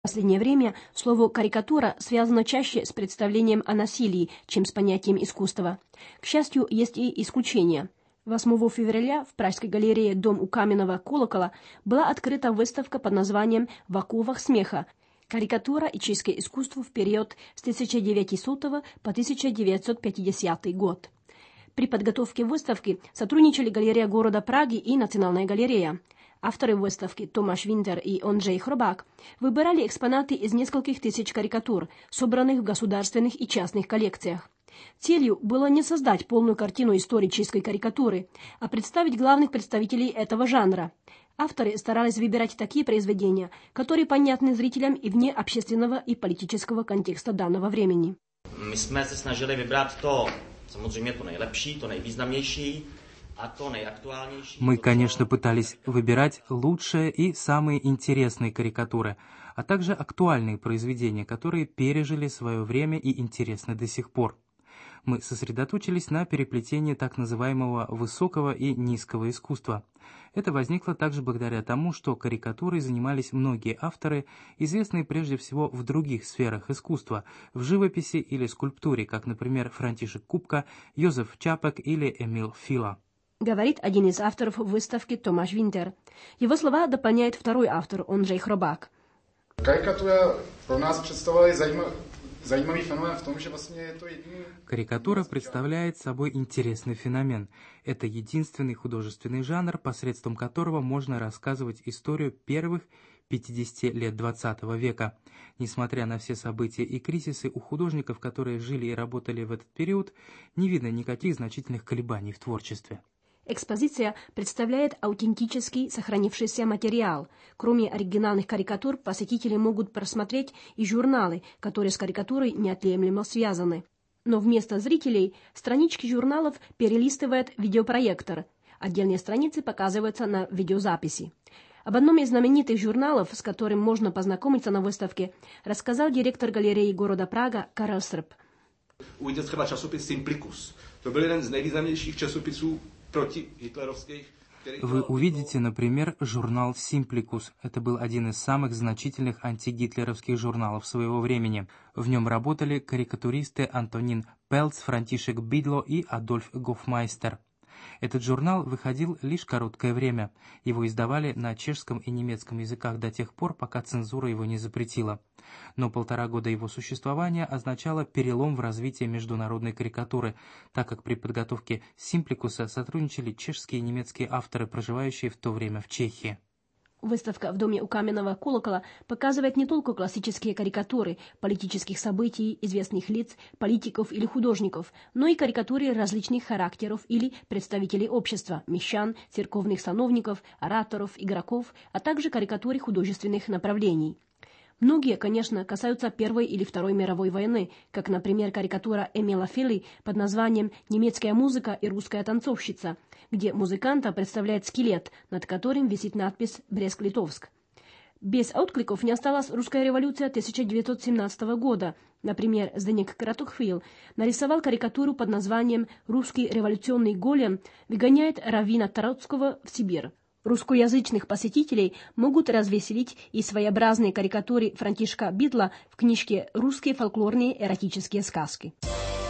В последнее время слово «карикатура» связано чаще с представлением о насилии, чем с понятием искусства. К счастью, есть и исключения. 8 февраля в Пражской галерее «Дом у каменного колокола» была открыта выставка под названием «В оковах смеха. Карикатура и чешское искусство в период с 1900 по 1950 год». При подготовке выставки сотрудничали галерея города Праги и Национальная галерея. Авторы выставки Томаш Винтер и Ondřej Chrobák выбирали экспонаты из нескольких тысяч карикатур, собранных в государственных и частных коллекциях. Целью было не создать полную картину истории чешской карикатуры, а представить главных представителей этого жанра. Авторы старались выбирать такие произведения, которые понятны зрителям и вне общественного и политического контекста данного времени. My jsme se snažili vybrat to, samozřejmě to nejlepší, to nejvýznamnější. Мы, конечно, пытались выбирать лучшие и самые интересные карикатуры, а также актуальные произведения, которые пережили свое время и интересны до сих пор. Мы сосредоточились на переплетении так называемого высокого и низкого искусства. Это возникло также благодаря тому, что карикатурой занимались многие авторы, известные прежде всего в других сферах искусства, в живописи или скульптуре, как, например, Франтишек Купка, Йозеф Чапек или Эмил Фила. Говорит один из авторов выставки Томаш Винтер. Его слова дополняет второй автор Ondřej Chrobák. Карикатура про нас представляет занимательный феномен в том, что это Карикатура представляет собой интересный феномен. Это единственный художественный жанр, посредством которого можно рассказывать историю первых 50 лет XX века. Несмотря на все события и кризисы, у художников, которые жили и работали в этот период, не видно никаких значительных колебаний в творчестве. Экспозиция представляет аутентический сохранившийся материал. Кроме оригинальных карикатур, посетители могут просмотреть и журналы, которые с карикатурой неотъемлемо связаны. Но вместо зрителей странички журналов перелистывает видеопроектор. Отдельные страницы показываются на видеозаписи. Об одном из знаменитых журналов, с которым можно познакомиться на выставке, рассказал директор галереи города Прага Karel Srb. Uvidíte třeba časopis Simplicus. To byl jeden z nejvýznamnějších časopisů противгитлеровских. Вы увидите, например, журнал «Симпликус». Это был один из самых значительных антигитлеровских журналов своего времени. В нем работали карикатуристы Антонин Пелц, Франтишек Бидло и Адольф Гофмайстер. Этот журнал выходил лишь короткое время. Его издавали на чешском и немецком языках до тех пор, пока цензура его не запретила. Но 1,5 года его существования означало перелом в развитии международной карикатуры, так как при подготовке «Симпликуса» сотрудничали чешские и немецкие авторы, проживающие в то время в Чехии. Выставка в Доме у каменного колокола показывает не только классические карикатуры политических событий, известных лиц, политиков или художников, но и карикатуры различных характеров или представителей общества, мещан, церковных сановников, ораторов, игроков, а также карикатуры художественных направлений. Многие, конечно, касаются Первой или Второй мировой войны, как, например, карикатура Эмила Филы под названием «Немецкая музыка и русская танцовщица», где музыканта представляет скелет, над которым висит надпись «Брест-Литовск». Без откликов не осталась русская революция 1917 года. Например, Зdeněk Kratochvíl нарисовал карикатуру под названием «Русский революционный голем выгоняет раввина Троцкого в Сибирь». Русскоязычных посетителей могут развеселить и своеобразные карикатуры Франтишка Бидла в книжке «Русские фольклорные эротические сказки».